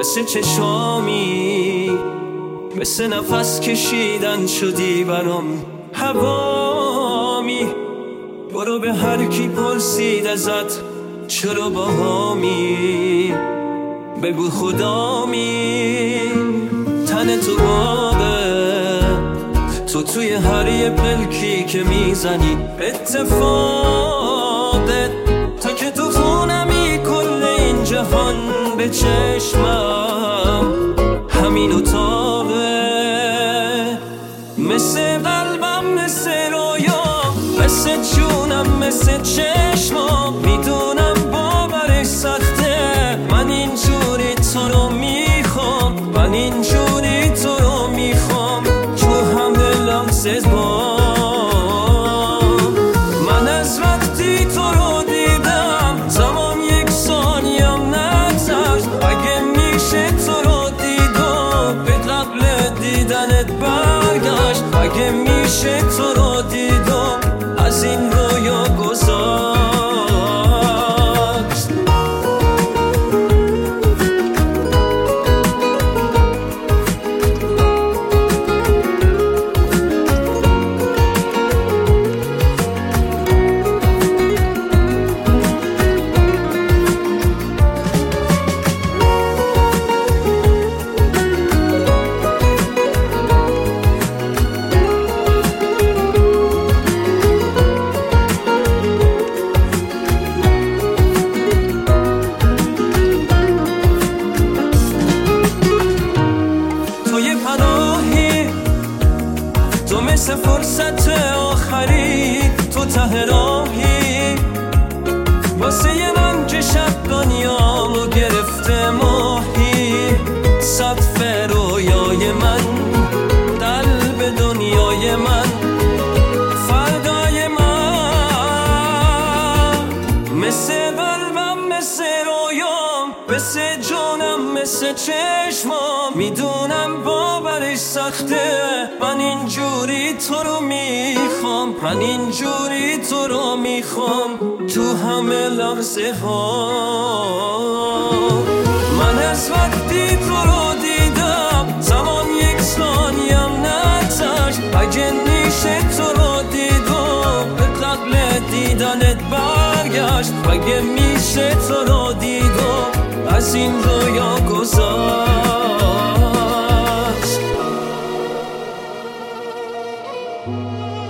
مثل چشامی، مثل نفس کشیدن شدی برام هوامی. برو به هر کی پرسید ازت چرا باهامی، بگو خدامی. تن تو باغه، تو توی هر یه پلکی که میزنی اتفاقه. تا که تو خونمی کل این جهان به چشمم همین اتاقه. مثل قلبم، مثل رویام، مثل جونم، مثل چشمام. میدونم باورش سخته، من اینجوری تو رو میخوام، من اینجوری تو رو میخوام. تو همه لحظه من از وقتی تو رو دیدم زمان یک ثانیم نگذشت. اگه میشه تو رو دیدم به قبل دیدنت برگشت. اگه میشه تو رو دیدم از این رویا گذشت. تو مثل فرصت آخری، تو ته راهی. واسه یه من که شب دنیامو گرفته ماهی. سقف رویای من، قلب دنیای من، فردای من. مثل قلبم، مثل رویام، مثل جونم، مثل چشمام. میدونم باورش سخته، من اینجوری تو رو میخوام، من اینجوری تو رو میخوام. تو همه لحظه ها من از وقتی تو رو دیدم زمان یک ثانیم نگذشت. اگه میشه تو رو دیدم به قبل دیدنت برگشت. اگه میشه تو رو دیدم از این رویا گذشت.